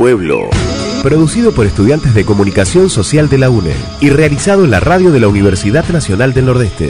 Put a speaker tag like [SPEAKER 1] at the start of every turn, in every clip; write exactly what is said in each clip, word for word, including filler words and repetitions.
[SPEAKER 1] pueblo. Producido por estudiantes de Comunicación Social de la UNE y realizado en la radio de la Universidad Nacional del Nordeste.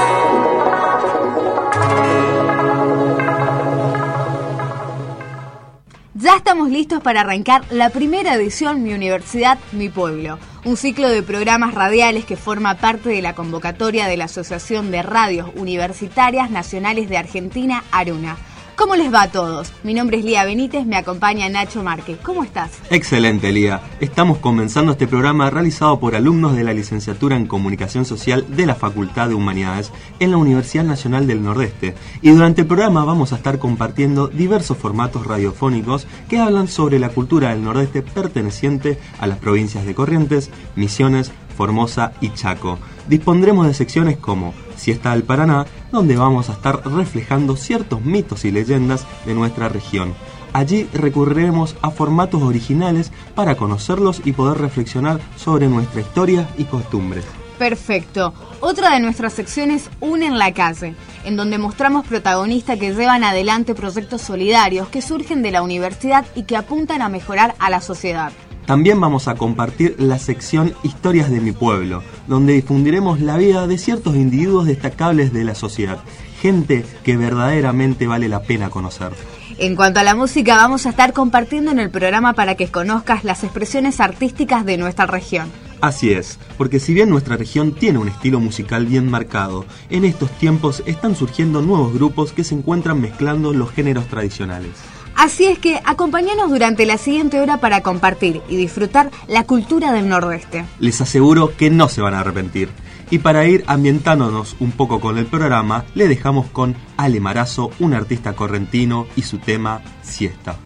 [SPEAKER 2] Ya estamos listos para arrancar la primera edición Mi Universidad, Mi Pueblo, un ciclo de programas radiales que forma parte de la convocatoria de la Asociación de Radios Universitarias Nacionales de Argentina, ARUNA. ¿Cómo les va a todos? Mi nombre es Lía Benítez, me acompaña Nacho Márquez. ¿Cómo estás?
[SPEAKER 3] Excelente, Lía. Estamos comenzando este programa realizado por alumnos de la Licenciatura en Comunicación Social de la Facultad de Humanidades en la Universidad Nacional del Nordeste. Y durante el programa vamos a estar compartiendo diversos formatos radiofónicos que hablan sobre la cultura del Nordeste perteneciente a las provincias de Corrientes, Misiones, Formosa y Chaco. Dispondremos de secciones como Siesta del Paraná, donde vamos a estar reflejando ciertos mitos y leyendas de nuestra región. Allí recurriremos a formatos originales para conocerlos y poder reflexionar sobre nuestra historia y costumbres.
[SPEAKER 2] Perfecto. Otra de nuestras secciones, Une en la Calle, en donde mostramos protagonistas que llevan adelante proyectos solidarios que surgen de la universidad y que apuntan a mejorar a la sociedad.
[SPEAKER 3] También vamos a compartir la sección Historias de mi pueblo, donde difundiremos la vida de ciertos individuos destacables de la sociedad, gente que verdaderamente vale la pena conocer.
[SPEAKER 2] En cuanto a la música, vamos a estar compartiendo en el programa para que conozcas las expresiones artísticas de nuestra región.
[SPEAKER 3] Así es, porque si bien nuestra región tiene un estilo musical bien marcado, en estos tiempos están surgiendo nuevos grupos que se encuentran mezclando los géneros tradicionales.
[SPEAKER 2] Así es que acompáñanos durante la siguiente hora para compartir y disfrutar la cultura del Nordeste.
[SPEAKER 3] Les aseguro que no se van a arrepentir. Y para ir ambientándonos un poco con el programa, le dejamos con Ale Marazo, un artista correntino, y su tema Siesta.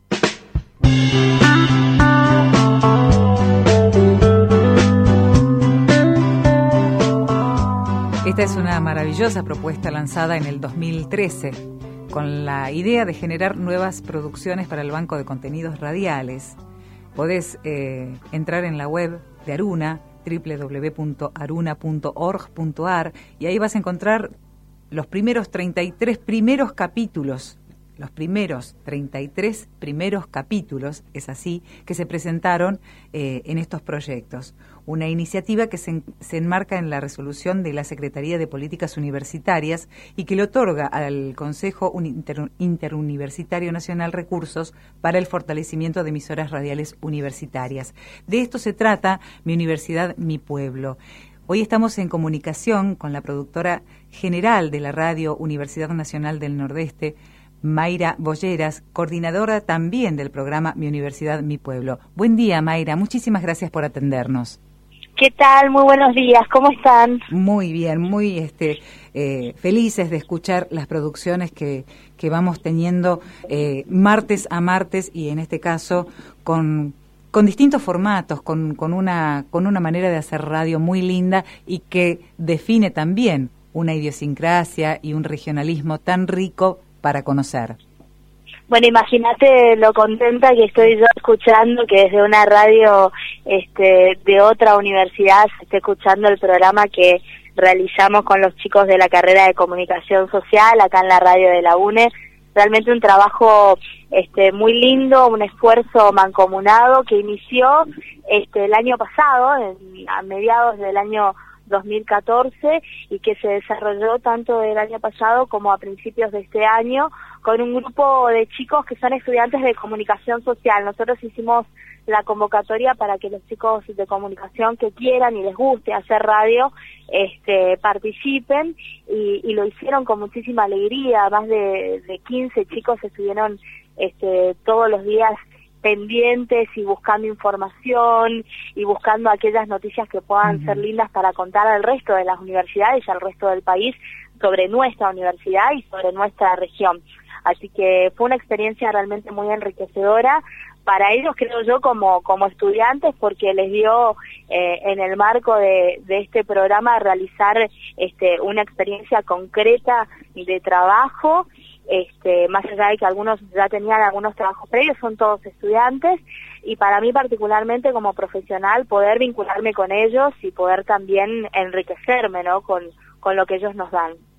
[SPEAKER 4] Esta es una maravillosa propuesta lanzada en el dos mil trece. Con la idea de generar nuevas producciones para el Banco de Contenidos Radiales. Podés eh, entrar en la web de Aruna, doble u doble u doble u punto aruna punto org punto a r, y ahí vas a encontrar los primeros treinta y tres primeros capítulos, los primeros treinta y tres primeros capítulos, es así, que se presentaron eh, en estos proyectos. Una iniciativa que se, se enmarca en la resolución de la Secretaría de Políticas Universitarias y que le otorga al Consejo Inter, Interuniversitario Nacional recursos para el fortalecimiento de emisoras radiales universitarias. De esto se trata Mi Universidad, Mi Pueblo. Hoy estamos en comunicación con la productora general de la Radio Universidad Nacional del Nordeste, Mayra Bolleras, coordinadora también del programa Mi Universidad, Mi Pueblo. Buen día, Mayra. Muchísimas gracias por atendernos.
[SPEAKER 5] ¿Qué tal? Muy buenos días. ¿Cómo están?
[SPEAKER 4] Muy bien, muy este, eh, felices de escuchar las producciones que, que vamos teniendo eh, martes a martes y en este caso con, con distintos formatos, con, con, una, con una manera de hacer radio muy linda y que define también una idiosincrasia y un regionalismo tan rico para conocer.
[SPEAKER 5] Bueno, imagínate lo contenta que estoy yo escuchando que desde una radio este, de otra universidad se esté escuchando el programa que realizamos con los chicos de la carrera de Comunicación Social acá en la radio de la UNE. Realmente un trabajo este, muy lindo, un esfuerzo mancomunado que inició este, el año pasado, en, a mediados del año dos mil catorce, y que se desarrolló tanto del año pasado como a principios de este año con un grupo de chicos que son estudiantes de comunicación social. Nosotros hicimos la convocatoria para que los chicos de comunicación que quieran y les guste hacer radio este, participen y, y lo hicieron con muchísima alegría. Más de, de quince chicos estuvieron este, todos los días pendientes y buscando información y buscando aquellas noticias que puedan uh-huh. ser lindas para contar al resto de las universidades y al resto del país sobre nuestra universidad y sobre nuestra región. Así que fue una experiencia realmente muy enriquecedora para ellos, creo yo, como como estudiantes, porque les dio eh, en el marco de, de este programa realizar este, una experiencia concreta de trabajo. Este, más allá de que algunos ya tenían algunos trabajos previos, son todos estudiantes, y para mí particularmente como profesional poder vincularme con ellos y poder también enriquecerme, ¿no?, con, con lo que ellos nos dan.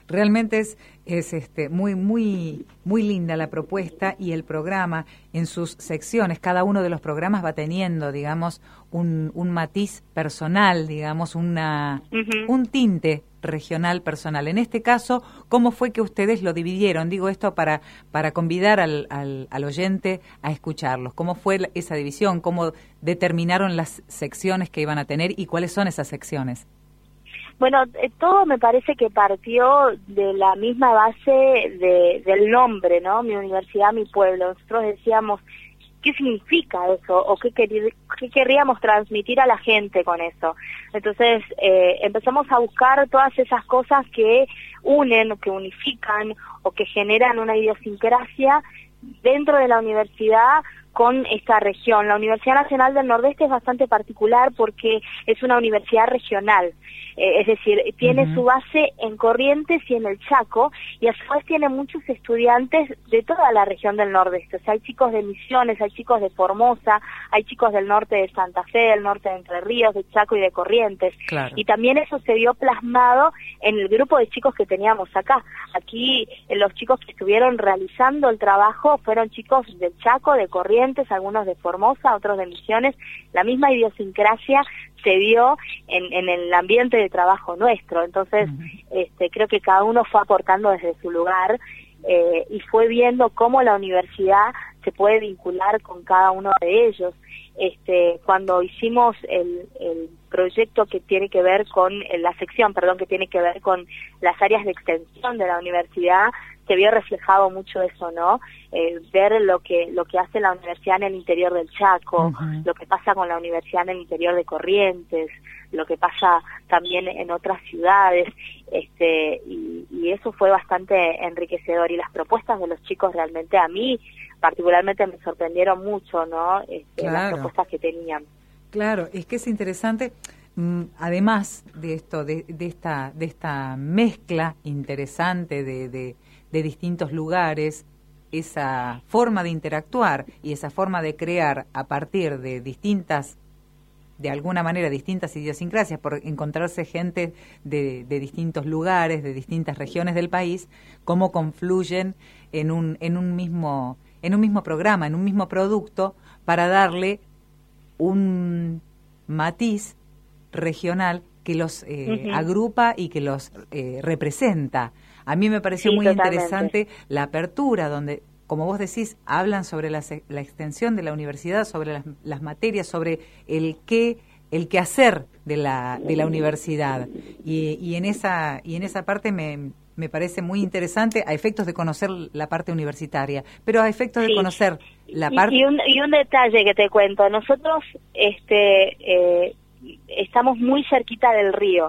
[SPEAKER 4] Realmente es, es este, muy, muy, muy linda la propuesta y el programa en sus secciones. Cada uno de los programas va teniendo, digamos, un, un matiz personal, digamos, una, uh-huh. un tinte regional personal. En este caso, ¿cómo fue que ustedes lo dividieron? Digo esto para, para convidar al, al, al oyente a escucharlos. ¿Cómo fue esa división? ¿Cómo determinaron las secciones que iban a tener y cuáles son esas secciones?
[SPEAKER 5] Bueno, eh, todo me parece que partió de la misma base de, del nombre, ¿no? Mi universidad, mi pueblo. Nosotros decíamos, ¿qué significa eso? ¿O qué, quer- qué querríamos transmitir a la gente con eso? Entonces, eh, empezamos a buscar todas esas cosas que unen, que unifican o que generan una idiosincrasia dentro de la universidad con esta región. La Universidad Nacional del Nordeste es bastante particular porque es una universidad regional, eh, es decir, tiene uh-huh. su base en Corrientes y en el Chaco, y a su vez tiene muchos estudiantes de toda la región del Nordeste. O sea, hay chicos de Misiones, hay chicos de Formosa, hay chicos del norte de Santa Fe, del norte de Entre Ríos, de Chaco y de Corrientes.
[SPEAKER 4] Claro.
[SPEAKER 5] Y también eso se vio plasmado en el grupo de chicos que teníamos acá. Aquí eh, los chicos que estuvieron realizando el trabajo fueron chicos del Chaco, de Corrientes, algunos de Formosa, otros de Misiones. La misma idiosincrasia se dio en, en el ambiente de trabajo nuestro. Entonces, uh-huh. este, creo que cada uno fue aportando desde su lugar eh, y fue viendo cómo la universidad se puede vincular con cada uno de ellos. Este, cuando hicimos el, el proyecto que tiene que ver con, la sección, perdón, que tiene que ver con las áreas de extensión de la universidad, se vio reflejado mucho eso, ¿no? Eh, ver lo que lo que hace la universidad en el interior del Chaco, uh-huh. lo que pasa con la universidad en el interior de Corrientes, lo que pasa también en otras ciudades, este, y, y eso fue bastante enriquecedor. Y las propuestas de los chicos realmente a mí particularmente me sorprendieron mucho, ¿no? Este, claro. Las propuestas que tenían.
[SPEAKER 4] Claro, es que es interesante. Además de esto, de, de esta de esta mezcla interesante de, de, de distintos lugares, esa forma de interactuar y esa forma de crear a partir de distintas, de alguna manera, distintas idiosincrasias, por encontrarse gente de, de distintos lugares, de distintas regiones del país, cómo confluyen en un en un mismo en un mismo programa, en un mismo producto, para darle un matiz regional que los eh, uh-huh. agrupa y que los eh, representa. A mí me pareció sí, muy totalmente. Interesante la apertura, donde, como vos decís, hablan sobre la, la extensión de la universidad, sobre las, las materias, sobre el qué, el qué hacer de la de la universidad. Y, y en esa y en esa parte me me parece muy interesante a efectos de conocer la parte universitaria, pero a efectos sí. de conocer la parte...
[SPEAKER 5] Y, y, un, y un detalle que te cuento, nosotros este eh, estamos muy cerquita del río,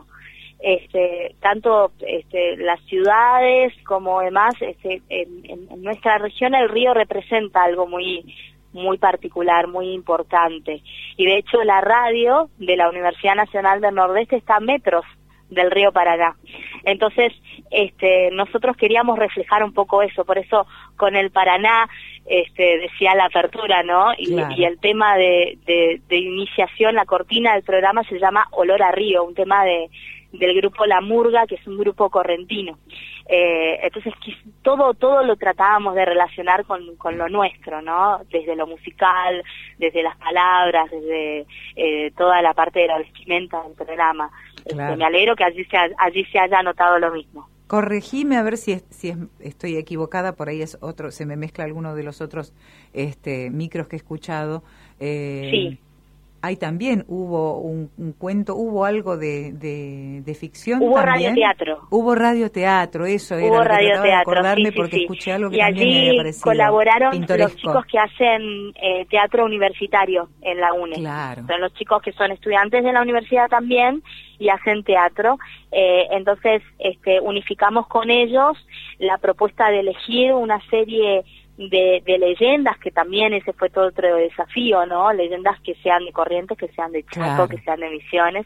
[SPEAKER 5] este tanto este, las ciudades como demás, este, en, en, en nuestra región el río representa algo muy muy particular, muy importante, y de hecho la radio de la Universidad Nacional del Nordeste está a metros del río Paraná. Entonces, este, nosotros queríamos reflejar un poco eso, por eso con el Paraná, este, decía la apertura, ¿no? Y, claro. y el tema de, de, de iniciación, la cortina del programa se llama Olor a Río, un tema de del grupo La Murga, que es un grupo correntino. Eh, entonces, todo todo lo tratábamos de relacionar con, con lo nuestro, ¿no? Desde lo musical, desde las palabras, desde eh, toda la parte de la vestimenta del programa. Claro. Este, me alegro que allí se, allí se haya notado lo mismo.
[SPEAKER 4] Corregime a ver si es, si es, estoy equivocada, por ahí es otro, se me mezcla alguno de los otros este, micros que he escuchado. Eh, sí. Ahí también hubo un, un cuento, hubo algo de, de, de ficción
[SPEAKER 5] hubo
[SPEAKER 4] también.
[SPEAKER 5] radioteatro.
[SPEAKER 4] Hubo radioteatro, eso
[SPEAKER 5] hubo
[SPEAKER 4] era lo que
[SPEAKER 5] radioteatro,
[SPEAKER 4] trataba de acordarme
[SPEAKER 5] sí, sí,
[SPEAKER 4] porque
[SPEAKER 5] sí.
[SPEAKER 4] escuché algo que
[SPEAKER 5] y
[SPEAKER 4] también me había parecido
[SPEAKER 5] colaboraron
[SPEAKER 4] pintoresco.
[SPEAKER 5] Los chicos que hacen eh, teatro universitario en la UNE.
[SPEAKER 4] Claro.
[SPEAKER 5] Son los chicos que son estudiantes de la universidad también y hacen teatro. Eh, entonces, este, unificamos con ellos la propuesta de elegir una serie de, de leyendas, que también ese fue todo otro desafío, ¿no? Leyendas que sean de Corrientes, que sean de Chaco, claro. que sean de Misiones.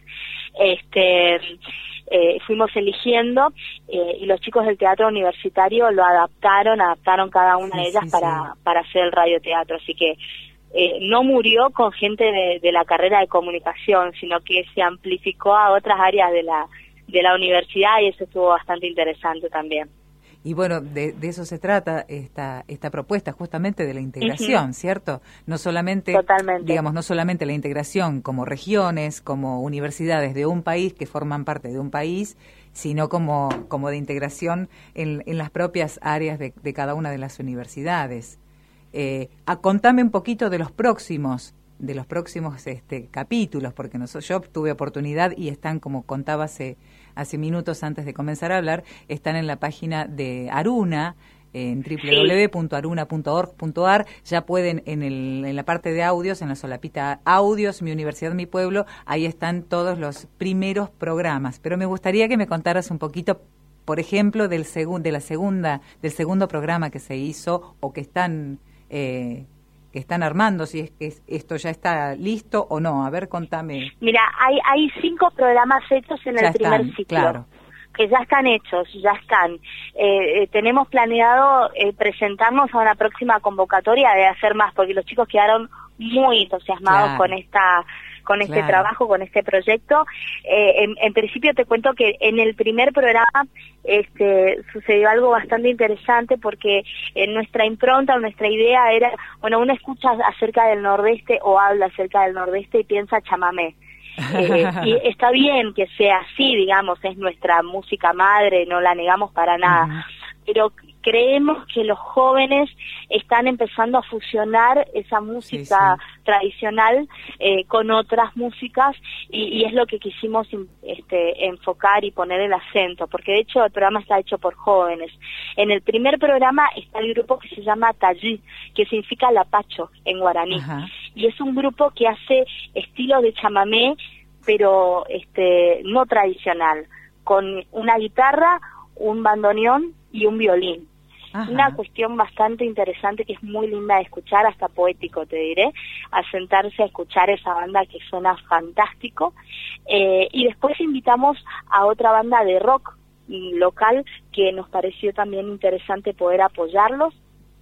[SPEAKER 5] Este, eh, fuimos eligiendo eh, y los chicos del teatro universitario lo adaptaron, adaptaron cada una sí, de ellas sí, para, sí. para hacer el radioteatro. Así que eh, no murió con gente de, de la carrera de comunicación, sino que se amplificó a otras áreas de la de la universidad, y eso estuvo bastante interesante también.
[SPEAKER 4] Y bueno, de, de eso se trata esta esta propuesta, justamente de la integración, uh-huh. ¿cierto? No solamente,
[SPEAKER 5] Totalmente.
[SPEAKER 4] digamos, no solamente la integración como regiones, como universidades de un país que forman parte de un país, sino como, como de integración en, en las propias áreas de, de cada una de las universidades. Eh, a, contame un poquito de los próximos de los próximos este, capítulos, porque nosotros, yo tuve oportunidad y están, como contaba hace, hace minutos antes de comenzar a hablar, están en la página de Aruna, en doble u doble u doble u punto aruna punto org punto a r. Ya pueden, en, el, en la parte de audios, en la solapita audios, Mi Universidad, Mi Pueblo, ahí están todos los primeros programas. Pero me gustaría que me contaras un poquito, por ejemplo, del, segun, de la segunda, del segundo programa que se hizo o que están... Eh, que están armando, si es que esto ya está listo o no. A ver, contame.
[SPEAKER 5] Mira, hay hay cinco programas hechos en
[SPEAKER 4] ya
[SPEAKER 5] el primer
[SPEAKER 4] están,
[SPEAKER 5] ciclo.
[SPEAKER 4] Claro.
[SPEAKER 5] Que ya están hechos, ya están. Eh, eh, tenemos planeado eh, presentarnos a una próxima convocatoria de hacer más, porque los chicos quedaron muy entusiasmados
[SPEAKER 4] Claro.
[SPEAKER 5] con esta con este
[SPEAKER 4] Claro.
[SPEAKER 5] trabajo, con este proyecto. Eh, en, en principio te cuento que en el primer programa este, sucedió algo bastante interesante, porque en nuestra impronta, nuestra idea era, bueno, uno escucha acerca del Nordeste o habla acerca del Nordeste y piensa chamamé. Eh, y está bien que sea así, digamos, es nuestra música madre, no la negamos para nada, uh-huh. pero creemos que los jóvenes están empezando a fusionar esa música sí, sí. tradicional eh, con otras músicas, y, y es lo que quisimos este, enfocar y poner el acento, porque de hecho el programa está hecho por jóvenes. En el primer programa está el grupo que se llama Tallí, que significa lapacho en guaraní, uh-huh. y es un grupo que hace estilo de chamamé, pero este no tradicional, con una guitarra, un bandoneón y un violín. Ajá. Una cuestión bastante interesante que es muy linda de escuchar, hasta poético te diré, a sentarse a escuchar esa banda que suena fantástico. Eh, y después invitamos a otra banda de rock local que nos pareció también interesante poder apoyarlos.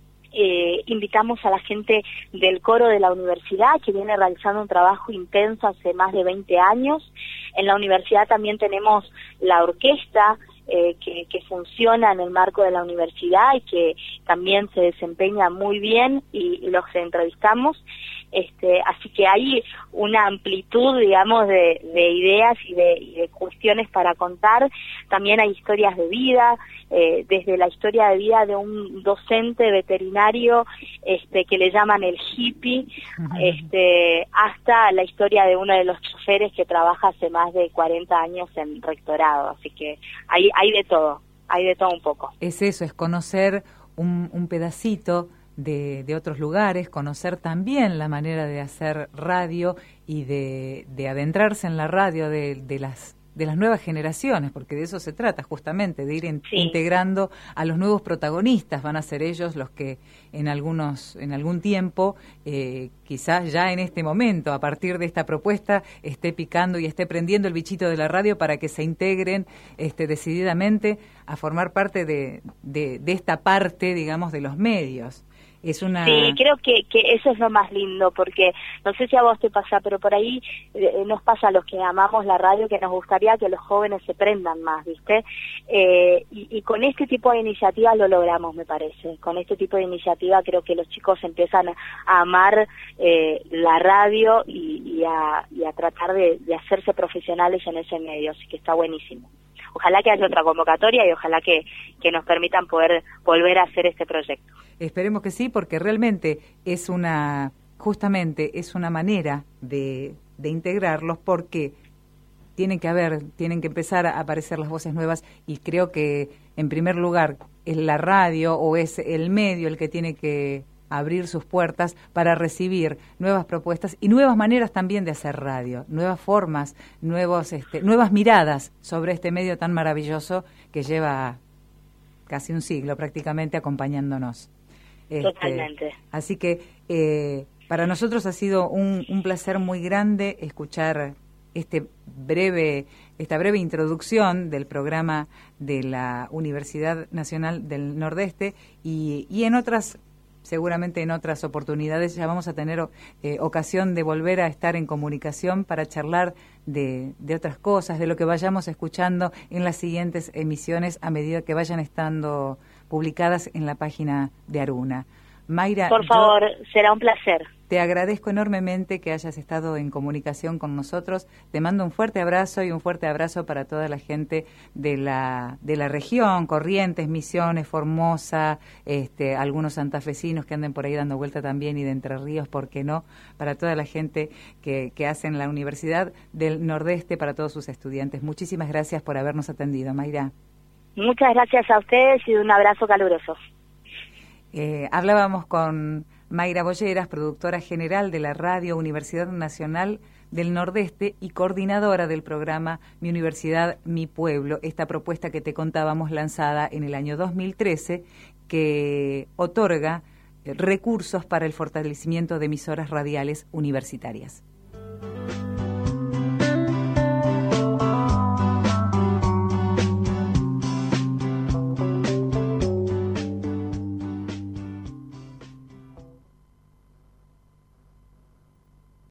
[SPEAKER 5] Eh, invitamos a la gente del coro de la universidad, que viene realizando un trabajo intenso hace más de veinte años. En la universidad también tenemos la orquesta eh, que, que funciona en el marco de la universidad y que también se desempeña muy bien, y, y los entrevistamos. Este, así que hay una amplitud, digamos, de, de ideas y de, y de cuestiones para contar. También hay historias de vida, eh, desde la historia de vida de un docente veterinario este, que le llaman el hippie, uh-huh. este, hasta la historia de uno de los choferes que trabaja hace más de cuarenta años en rectorado. Así que hay, hay de todo, hay de todo un poco.
[SPEAKER 4] Es eso, es conocer un, un pedacito De, de otros lugares, conocer también la manera de hacer radio y de, de adentrarse en la radio de, de las de las nuevas generaciones, porque de eso se trata justamente, de ir en, sí. integrando a los nuevos protagonistas. Van a ser ellos los que en algunos en algún tiempo, eh, quizás ya en este momento, a partir de esta propuesta, esté picando y esté prendiendo el bichito de la radio para que se integren este, decididamente a formar parte de, de, de esta parte, digamos, de los medios. Es una...
[SPEAKER 5] Sí, creo que, que eso es lo más lindo, porque no sé si a vos te pasa, pero por ahí eh, nos pasa a los que amamos la radio, que nos gustaría que los jóvenes se prendan más, ¿viste? Eh, y, y con este tipo de iniciativas lo logramos, me parece. Con este tipo de iniciativa creo que los chicos empiezan a, a amar eh, la radio y, y, a, y a tratar de, de hacerse profesionales en ese medio, así que está buenísimo. Ojalá que haya otra convocatoria y ojalá que, que nos permitan poder volver a hacer este proyecto.
[SPEAKER 4] Esperemos que sí, porque realmente es una, justamente es una manera de, de integrarlos, porque tienen que haber, tienen que empezar a aparecer las voces nuevas, y creo que en primer lugar es la radio o es el medio el que tiene que abrir sus puertas para recibir nuevas propuestas y nuevas maneras también de hacer radio, nuevas formas, nuevos, este, nuevas miradas sobre este medio tan maravilloso que lleva casi un siglo prácticamente acompañándonos. Este,
[SPEAKER 5] Totalmente.
[SPEAKER 4] Así que eh, para nosotros ha sido un, un placer muy grande escuchar este breve, esta breve introducción del programa de la Universidad Nacional del Nordeste, y, y en otras seguramente en otras oportunidades ya vamos a tener eh, ocasión de volver a estar en comunicación para charlar de, de otras cosas, de lo que vayamos escuchando en las siguientes emisiones a medida que vayan estando publicadas en la página de Aruna. Mayra,
[SPEAKER 5] por favor, será un placer.
[SPEAKER 4] Te agradezco enormemente que hayas estado en comunicación con nosotros. Te mando un fuerte abrazo y un fuerte abrazo para toda la gente de la de la región, Corrientes, Misiones, Formosa, este, algunos santafesinos que anden por ahí dando vuelta también y de Entre Ríos, ¿por qué no? Para toda la gente que, que hace en la Universidad del Nordeste, para todos sus estudiantes. Muchísimas gracias por habernos atendido, Mayra.
[SPEAKER 5] Muchas gracias a ustedes y un abrazo caluroso.
[SPEAKER 4] Eh, hablábamos con Mayra Bolleras, productora general de la Radio Universidad Nacional del Nordeste y coordinadora del programa Mi Universidad, Mi Pueblo, esta propuesta que te contábamos lanzada en el año dos mil trece que otorga recursos para el fortalecimiento de emisoras radiales universitarias.